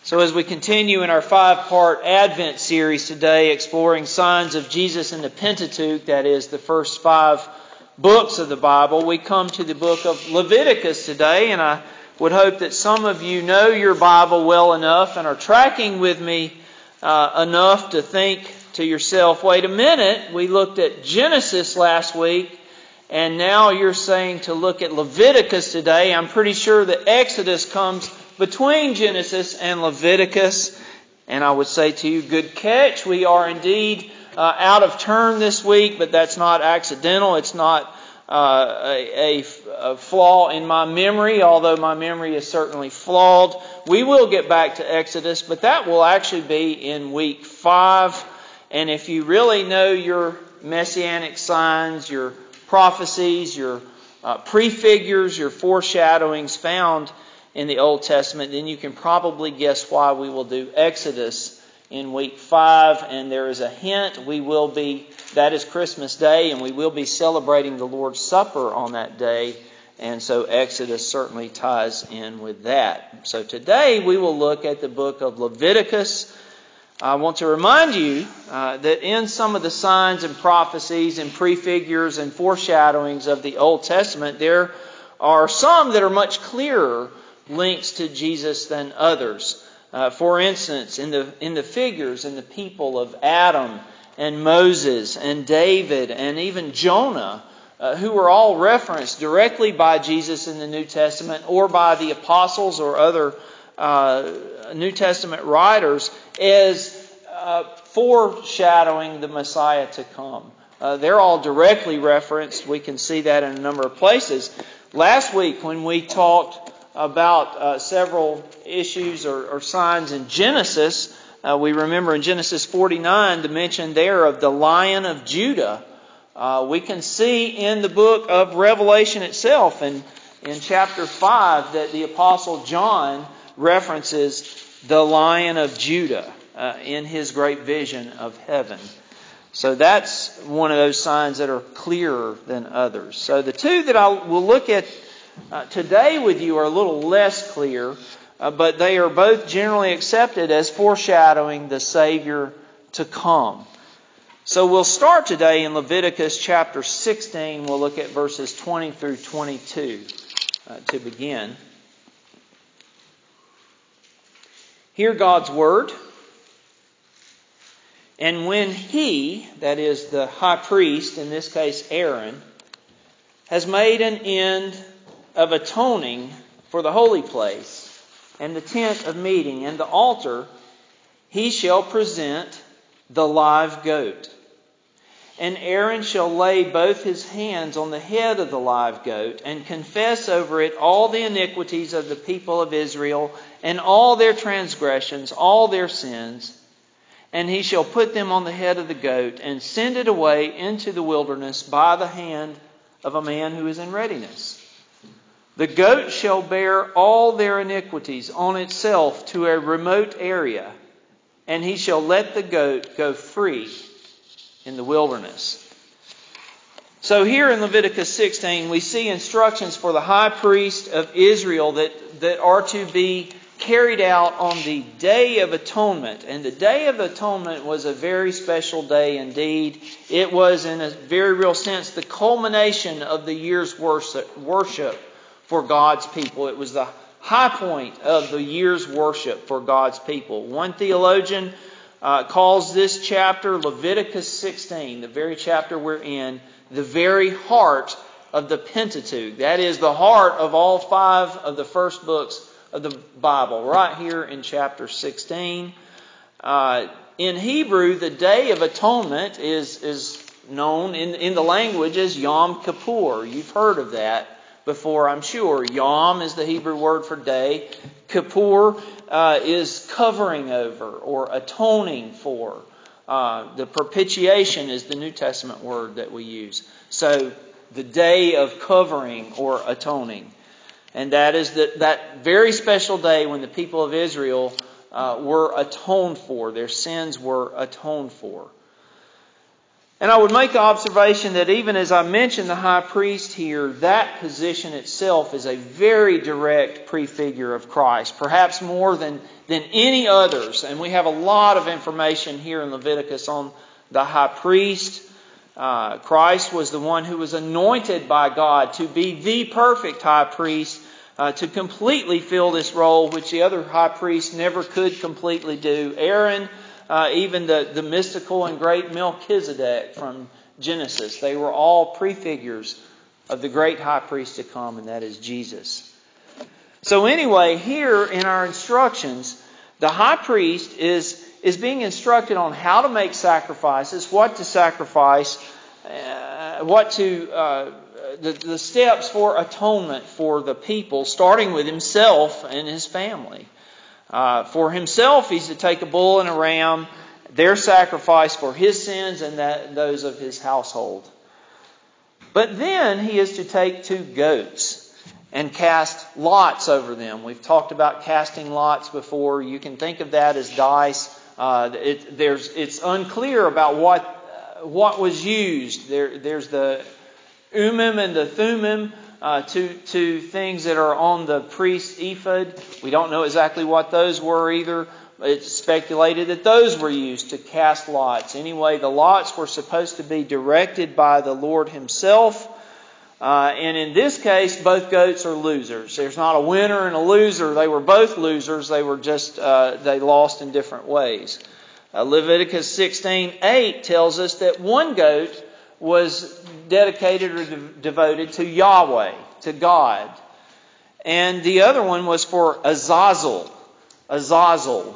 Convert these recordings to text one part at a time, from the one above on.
So as we continue in our 5-part Advent series today, exploring signs of Jesus in the Pentateuch, that is the first 5 books of the Bible, we come to the book of Leviticus today, and I would hope that some of you know your Bible well enough and are tracking with me enough to think to yourself, wait a minute, we looked at Genesis last week, and now you're saying to look at Leviticus today. I'm pretty sure that Exodus comes between Genesis and Leviticus. And I would say to you, good catch. We are indeed out of turn this week, but that's not accidental. It's not a flaw in my memory, although my memory is certainly flawed. We will get back to Exodus, but that will actually be in week 5. And if you really know your messianic signs, your prophecies, your prefigures, your foreshadowings found in the Old Testament, then you can probably guess why we will do Exodus in week 5. And there is a hint, that is Christmas Day, and we will be celebrating the Lord's Supper on that day. And so Exodus certainly ties in with that. So today we will look at the book of Leviticus. I want to remind you that in some of the signs and prophecies and prefigures and foreshadowings of the Old Testament, there are some that are much clearer links to Jesus than others. For instance, in the figures and the people of Adam and Moses and David and even Jonah, who are all referenced directly by Jesus in the New Testament or by the apostles or other New Testament writers, as foreshadowing the Messiah to come. They're all directly referenced. We can see that in a number of places. Last week when we talked about several issues or signs in Genesis, we remember in Genesis 49 the mention there of the Lion of Judah. We can see in the book of Revelation itself, in chapter 5, that the Apostle John references the Lion of Judah in his great vision of heaven. So that's one of those signs that are clearer than others. So the two that I will look at today with you are a little less clear, but they are both generally accepted as foreshadowing the Savior to come. So we'll start today in Leviticus chapter 16. We'll look at verses 20 through 22 to begin. Hear God's word. And when he, that is the high priest, in this case Aaron, has made an end of atoning for the holy place and the tent of meeting and the altar, he shall present the live goat. And Aaron shall lay both his hands on the head of the live goat and confess over it all the iniquities of the people of Israel and all their transgressions, all their sins. And he shall put them on the head of the goat and send it away into the wilderness by the hand of a man who is in readiness. The goat shall bear all their iniquities on itself to a remote area, and he shall let the goat go free in the wilderness. So here in Leviticus 16, we see instructions for the high priest of Israel that are to be carried out on the Day of Atonement. And the Day of Atonement was a very special day indeed. It was, in a very real sense, the culmination of the year's worship for God's people. It was the high point of the year's worship for God's people. One theologian calls this chapter, Leviticus 16, the very chapter we're in, the very heart of the Pentateuch. That is the heart of all 5 of the first books of the Bible, right here in chapter 16. In Hebrew, the Day of Atonement is known in the language as Yom Kippur. You've heard of that before, I'm sure. Yom is the Hebrew word for day. Kippur is covering over or atoning for. The propitiation is the New Testament word that we use. So the day of covering or atoning. And that is that very special day when the people of Israel were atoned for. Their sins were atoned for. And I would make the observation that even as I mentioned the high priest here, that position itself is a very direct prefigure of Christ, perhaps more than any others. And we have a lot of information here in Leviticus on the high priest. Christ was the one who was anointed by God to be the perfect high priest, to completely fill this role which the other high priests never could completely do. Aaron, even the mystical and great Melchizedek from Genesis, they were all prefigures of the great high priest to come, and that is Jesus. So anyway, here in our instructions, the high priest is being instructed on how to make sacrifices, what to sacrifice, the steps for atonement for the people, starting with himself and his family. For himself, he's to take a bull and a ram, their sacrifice for his sins and those of his household. But then he is to take 2 goats and cast lots over them. We've talked about casting lots before. You can think of that as dice. It's unclear about what was used. There's the Urim and the Thummim, two things that are on the priest's ephod. We don't know exactly what those were either. It's speculated that those were used to cast lots. Anyway, the lots were supposed to be directed by the Lord Himself. And in this case, both goats are losers. There's not a winner and a loser. They were both losers. They were just, they lost in different ways. Leviticus 16:8 tells us that one goat was dedicated or devoted to Yahweh, to God. And the other one was for Azazel. The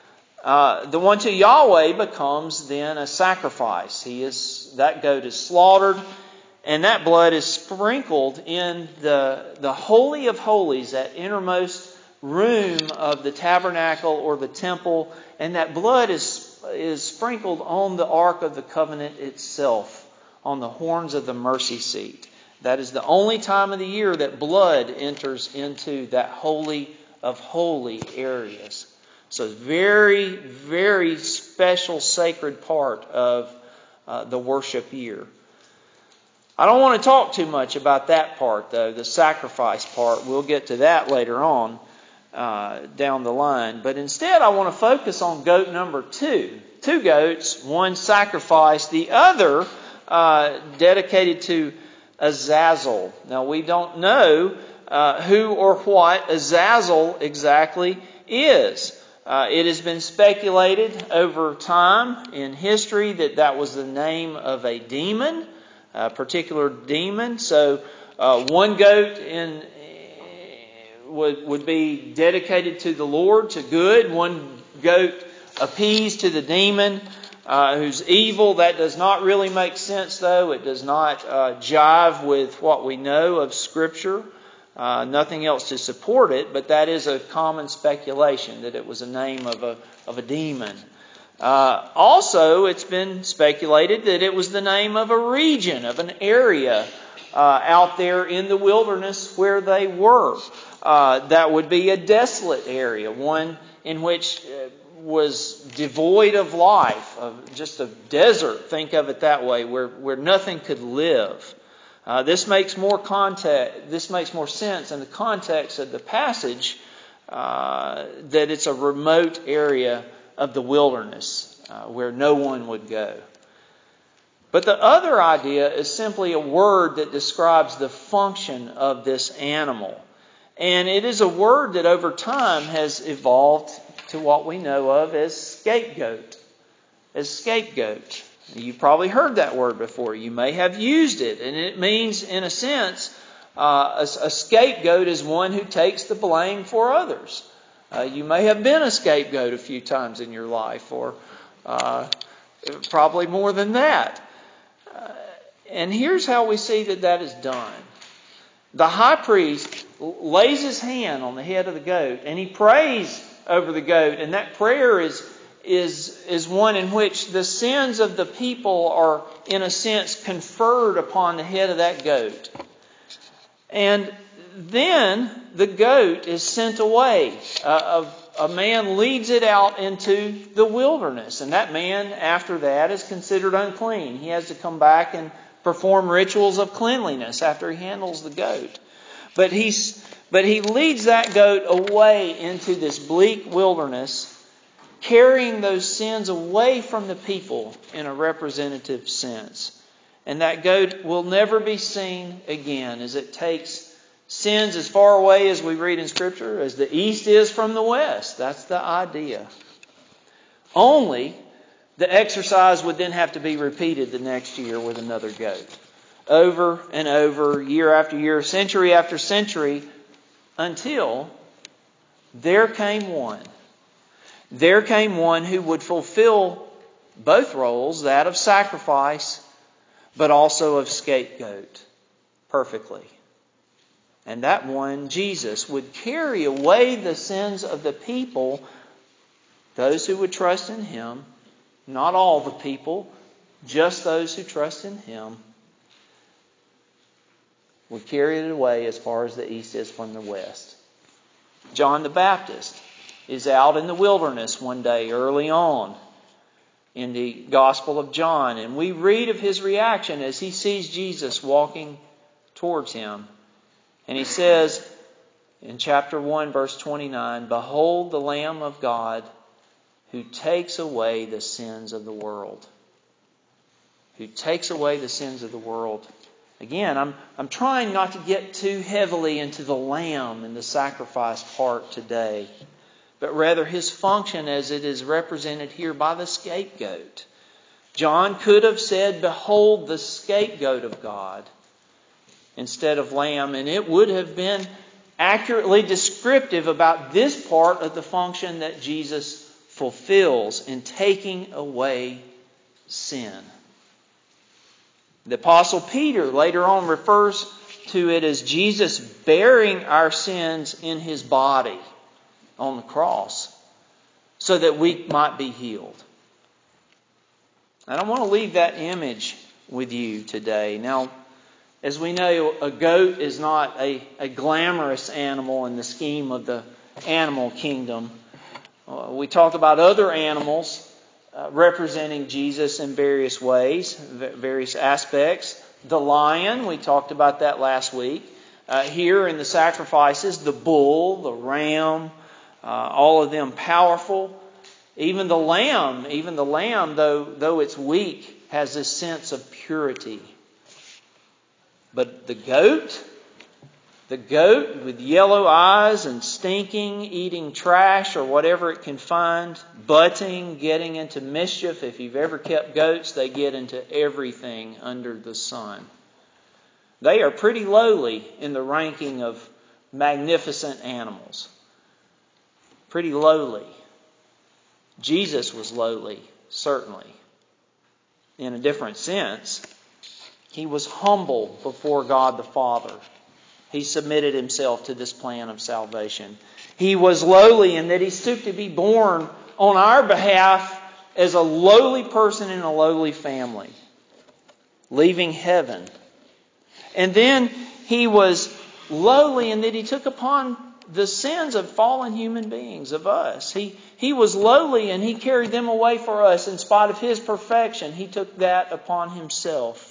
one to Yahweh becomes then a sacrifice. That goat is slaughtered, and that blood is sprinkled in the Holy of Holies, that innermost room of the tabernacle or the temple, and that blood is sprinkled on the Ark of the Covenant itself, on the horns of the mercy seat. That is the only time of the year that blood enters into that Holy of Holy areas. So it's very, very special, sacred part of the worship year. I don't want to talk too much about that part, though, the sacrifice part. We'll get to that later on down the line. But instead, I want to focus on goat number 2. 2 goats, one sacrifice, the other dedicated to Azazel. Now, we don't know who or what Azazel exactly is. It has been speculated over time in history that was the name of a demon, a particular demon. So one goat would be dedicated to the Lord, to good. One goat appeased to the demon who's evil. That does not really make sense, though. It does not jive with what we know of Scripture. Nothing else to support it, but that is a common speculation, that it was a name of a demon. Also, it's been speculated that it was the name of a region, of an area out there in the wilderness where they were. That would be a desolate area, one in which was devoid of life, of just a desert, think of it that way, where nothing could live. This makes more sense in the context of the passage, that it's a remote area of the wilderness where no one would go. But the other idea is simply a word that describes the function of this animal. And it is a word that over time has evolved to what we know of as scapegoat. You've probably heard that word before. You may have used it. And it means, in a sense, a scapegoat is one who takes the blame for others. You may have been a scapegoat a few times in your life, or probably more than that. And here's how we see that is done. The high priest lays his hand on the head of the goat, and he prays over the goat. And that prayer is one in which the sins of the people are, in a sense, conferred upon the head of that goat. And then the goat is sent away a man leads it out into the wilderness. And that man, after that, is considered unclean. He has to come back and perform rituals of cleanliness after he handles the goat. But he leads that goat away into this bleak wilderness, carrying those sins away from the people in a representative sense. And that goat will never be seen again, as it takes sins as far away, as we read in Scripture, as the east is from the west. That's the idea. Only the exercise would then have to be repeated the next year with another goat. Over and over, year after year, century after century, until there came one. There came one who would fulfill both roles, that of sacrifice, but also of scapegoat, perfectly. And that one, Jesus, would carry away the sins of the people, those who would trust in Him. Not all the people, just those who trust in Him, would carry it away as far as the east is from the west. John the Baptist is out in the wilderness one day early on in the Gospel of John, and we read of his reaction as he sees Jesus walking towards him. And he says in chapter 1, verse 29, "Behold the Lamb of God who takes away the sins of the world." Who takes away the sins of the world. Again, I'm trying not to get too heavily into the lamb and the sacrifice part today, but rather His function as it is represented here by the scapegoat. John could have said, "Behold the scapegoat of God," instead of lamb, and it would have been accurately descriptive about this part of the function that Jesus fulfills in taking away sin. The Apostle Peter later on refers to it as Jesus bearing our sins in His body on the cross so that we might be healed. And I want to leave that image with you today. Now, as we know, a goat is not a glamorous animal in the scheme of the animal kingdom. We talk about other animals representing Jesus in various ways, various aspects. The lion, we talked about that last week. Here in the sacrifices, the bull, the ram, all of them powerful. Even the lamb, though it's weak, has this sense of purity. But the goat with yellow eyes and stinking, eating trash or whatever it can find, butting, getting into mischief. If you've ever kept goats, they get into everything under the sun. They are pretty lowly in the ranking of magnificent animals. Pretty lowly. Jesus was lowly, certainly. In a different sense, He was humble before God the Father. He submitted Himself to this plan of salvation. He was lowly in that He stooped to be born on our behalf as a lowly person in a lowly family, leaving heaven. And then He was lowly in that He took upon the sins of fallen human beings, of us. He was lowly and He carried them away for us in spite of His perfection. He took that upon Himself.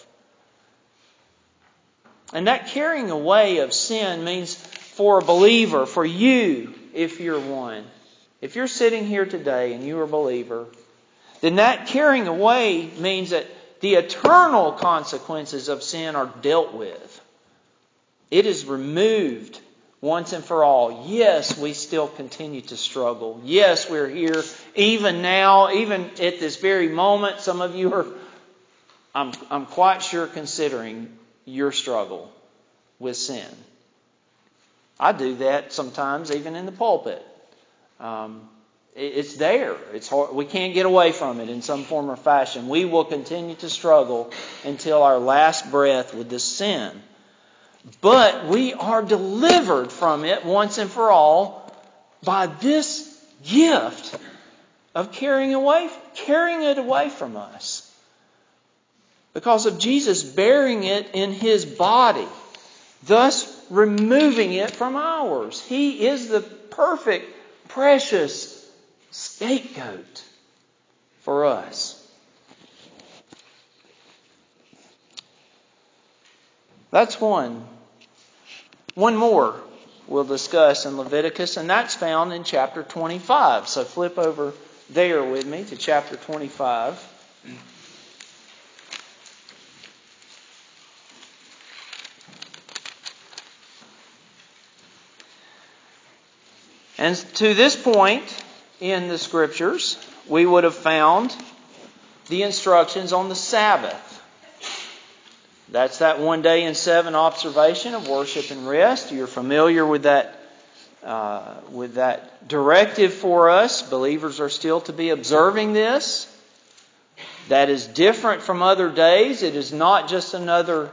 And that carrying away of sin means for a believer, for you, if you're one, if you're sitting here today and you're a believer, then that carrying away means that the eternal consequences of sin are dealt with. It is removed once and for all. Yes, we still continue to struggle. Yes, we're here even now, even at this very moment. Some of you are, I'm quite sure, considering your struggle with sin. I do that sometimes, even in the pulpit. It's there. It's hard. We can't get away from it in some form or fashion. We will continue to struggle until our last breath with this sin. But we are delivered from it once and for all by this gift of carrying it away from us. Because of Jesus bearing it in His body, thus removing it from ours. He is the perfect precious scapegoat for us. That's one. One more we'll discuss in Leviticus, and that's found in chapter 25. So flip over there with me to chapter 25. And to this point in the Scriptures, we would have found the instructions on the Sabbath. That's that 1 day in 7 observation of worship and rest. You're familiar with that directive for us. Believers are still to be observing this. That is different from other days. It is not just another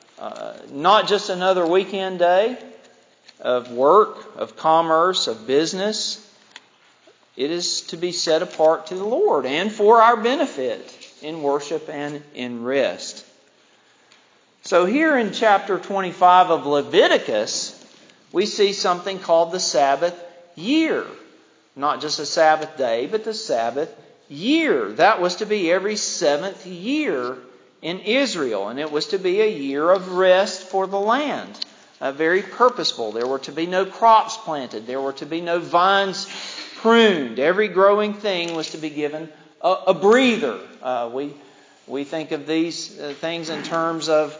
weekend day of work, of commerce, of business. It is to be set apart to the Lord and for our benefit in worship and in rest. So here in chapter 25 of Leviticus, we see something called the Sabbath year. Not just a Sabbath day, but the Sabbath year. That was to be every 7th year in Israel, and it was to be a year of rest for the land. Very purposeful. There were to be no crops planted. There were to be no vines pruned. Every growing thing was to be given a breather. We think of these things in terms of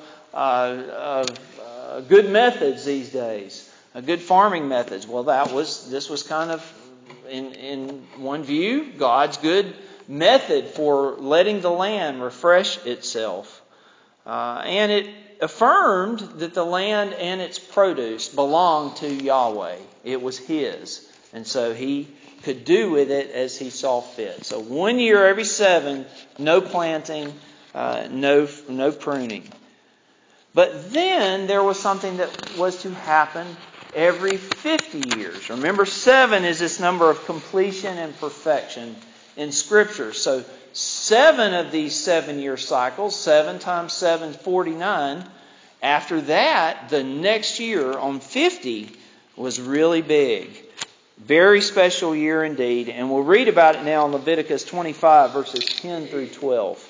good methods these days, good farming methods. Well, this was kind of, in one view, God's good method for letting the land refresh itself. And it affirmed that the land and its produce belonged to Yahweh. It was His. And so He could do with it as He saw fit. So 1 year every 7, no planting, no pruning. But then there was something that was to happen every 50 years. Remember, 7 is this number of completion and perfection in Scripture. So 7 of these 7-year cycles, 7 times 7, 49. After that, the next year on 50 was really big. Very special year indeed. And we'll read about it now in Leviticus 25, verses 10 through 12.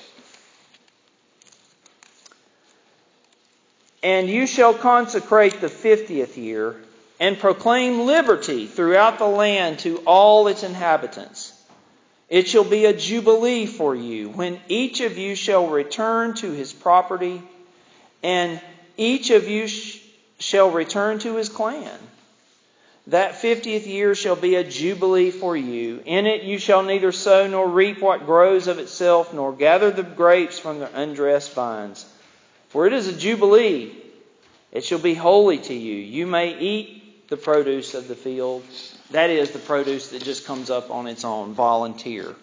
And you shall consecrate the 50th year and proclaim liberty throughout the land to all its inhabitants. It shall be a jubilee for you, when each of you shall return to his property, and each of you shall return to his clan. That 50th year shall be a jubilee for you. In it you shall neither sow nor reap what grows of itself, nor gather the grapes from the undressed vines. For it is a jubilee. It shall be holy to you. You may eat the produce of the field. That is, the produce that just comes up on its own, volunteer.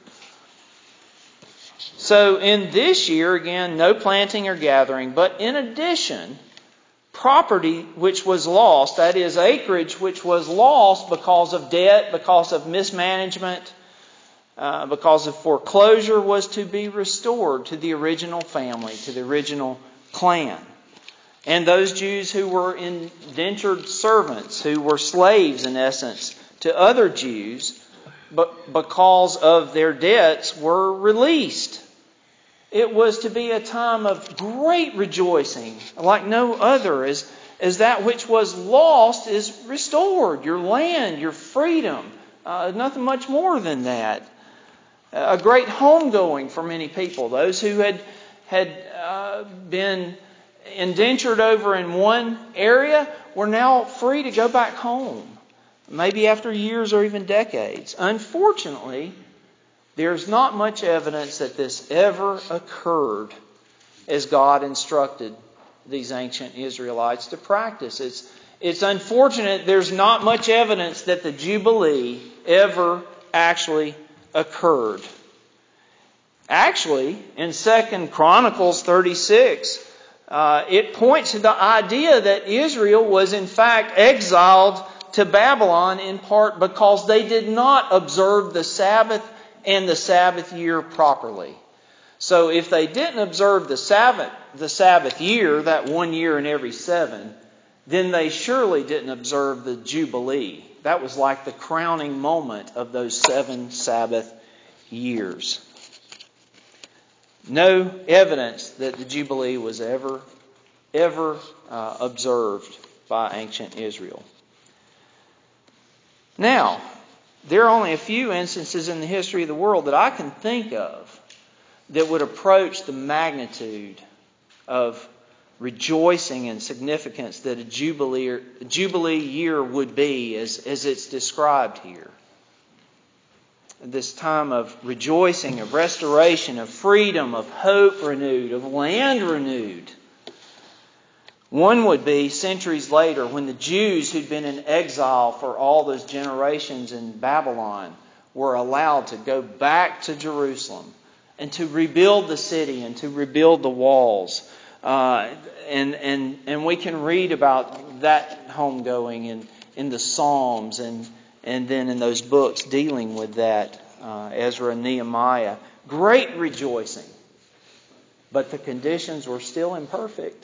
So in this year, again, no planting or gathering. But in addition, property which was lost, that is, acreage which was lost because of debt, because of mismanagement, because of foreclosure, was to be restored to the original family, to the original clan. And those Jews who were indentured servants, who were slaves in essence to other Jews, but because of their debts were released. It was to be a time of great rejoicing, like no other, as that which was lost is restored. Your land, your freedom, nothing much more than that. A great homegoing for many people. Those who had been indentured over in one area were now free to go back home, maybe after years or even decades. Unfortunately, there's not much evidence that this ever occurred as God instructed these ancient Israelites to practice. It's unfortunate there's not much evidence that the Jubilee ever actually occurred. Actually, in 2 Chronicles 36, it points to the idea that Israel was in fact exiled to Babylon in part because they did not observe the Sabbath and the Sabbath year properly. So if they didn't observe the Sabbath year, that 1 year in every 7, then they surely didn't observe the Jubilee. that was like the crowning moment of those 7 Sabbath years. No evidence that the Jubilee was ever observed by ancient Israel. Now, there are only a few instances in the history of the world that I can think of that would approach the magnitude of rejoicing and significance that a Jubilee year would be as it's described here. This time of rejoicing, of restoration, of freedom, of hope renewed, of land renewed. One would be centuries later when the Jews who'd been in exile for all those generations in Babylon were allowed to go back to Jerusalem and to rebuild the city and to rebuild the walls. And we can read about that homegoing in the Psalms and then in those books dealing with that, Ezra and Nehemiah. Great rejoicing. But the conditions were still imperfect.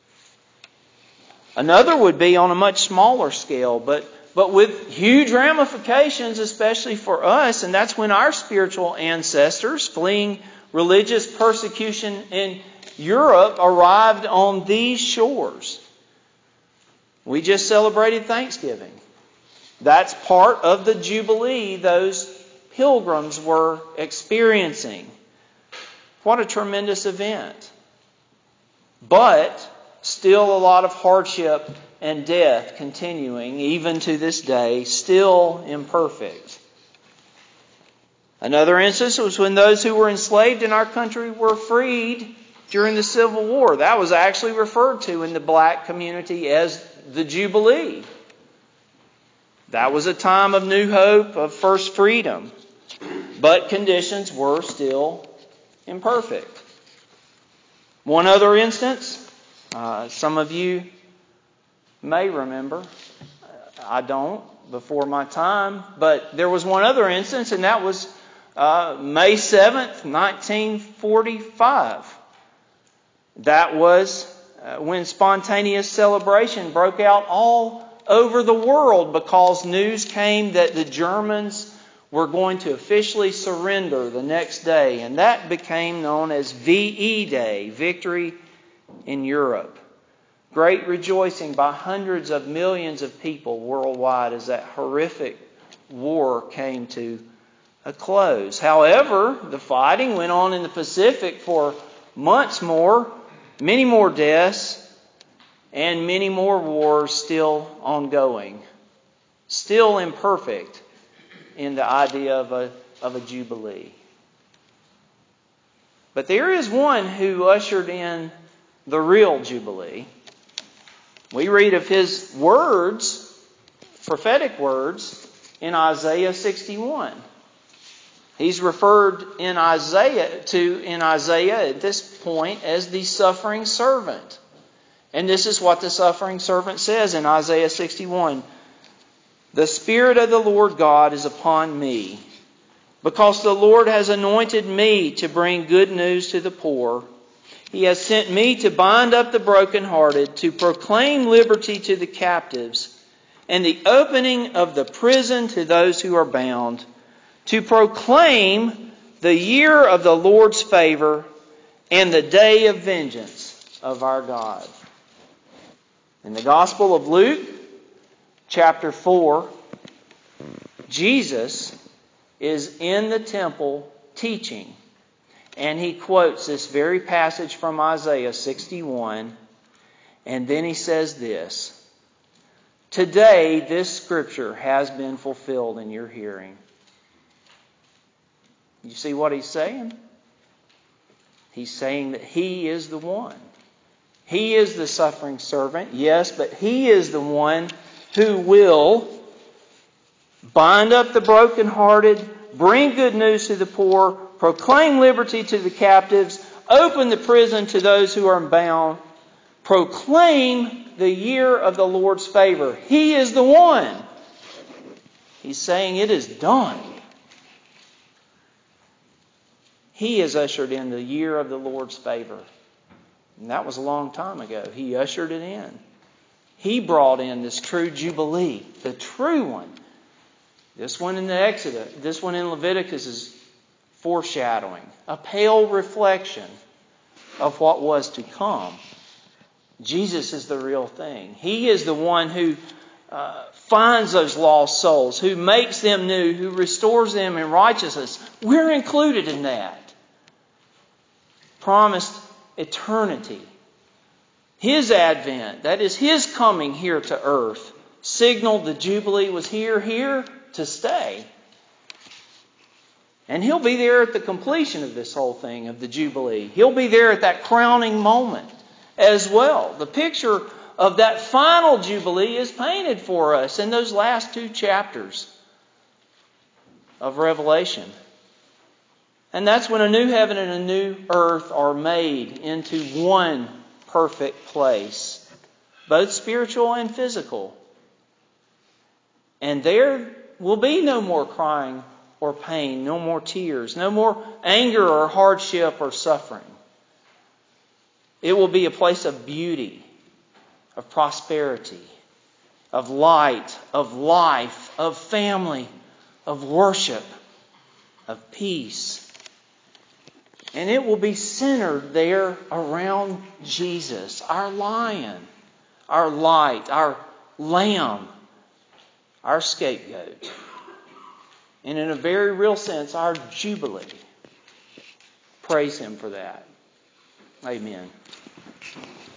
Another would be on a much smaller scale, but with huge ramifications, especially for us. And that's when our spiritual ancestors, fleeing religious persecution in Europe, arrived on these shores. We just celebrated Thanksgiving. That's part of the Jubilee those pilgrims were experiencing. What a tremendous event. But still a lot of hardship and death continuing, even to this day, still imperfect. Another instance was when those who were enslaved in our country were freed during the Civil War. That was actually referred to in the black community as the Jubilee. That was a time of new hope, of first freedom. But conditions were still imperfect. One other instance, some of you may remember. I don't, before my time. But there was one other instance, and that was May 7th, 1945. That was when spontaneous celebration broke out all over the world because news came that the Germans were going to officially surrender the next day. And that became known as VE Day, Victory in Europe. Great rejoicing by hundreds of millions of people worldwide as that horrific war came to a close. However, the fighting went on in the Pacific for months more, many more deaths, and many more wars still ongoing. Still imperfect in the idea of a Jubilee. But there is one who ushered in the real Jubilee. We read of his words, prophetic words, in Isaiah 61. He's referred in Isaiah at this point as the suffering servant. And this is what the suffering servant says in Isaiah 61. The Spirit of the Lord God is upon me, because the Lord has anointed me to bring good news to the poor. He has sent me to bind up the brokenhearted, to proclaim liberty to the captives, and the opening of the prison to those who are bound, to proclaim the year of the Lord's favor and the day of vengeance of our God. In the Gospel of Luke, chapter 4, Jesus is in the temple teaching. And he quotes this very passage from Isaiah 61. And then he says this. Today this scripture has been fulfilled in your hearing. You see what he's saying? He's saying that he is the one. He is the suffering servant, yes, but he is the one who will bind up the brokenhearted, bring good news to the poor, proclaim liberty to the captives, open the prison to those who are bound, proclaim the year of the Lord's favor. He is the one. He's saying it is done. He has ushered in the year of the Lord's favor. And that was a long time ago. He ushered it in. He brought in this true Jubilee, the true one, This one in the Exodus, this one in Leviticus is foreshadowing, a pale reflection of what was to come. Jesus is the real thing. He is the one who finds those lost souls, who makes them new, who restores them in righteousness. We're included in that. Promised eternity. His advent, that is His coming here to earth, signaled the Jubilee was here to stay. And He'll be there at the completion of this whole thing, of the Jubilee. He'll be there at that crowning moment as well. The picture of that final Jubilee is painted for us in those last 2 chapters of Revelation. And that's when a new heaven and a new earth are made into one perfect place, both spiritual and physical. And there will be no more crying or pain, no more tears, no more anger or hardship or suffering. It will be a place of beauty, of prosperity, of light, of life, of family, of worship, of peace. And it will be centered there around Jesus, our lion, our light, our lamb, our scapegoat. And in a very real sense, our Jubilee. Praise Him for that. Amen.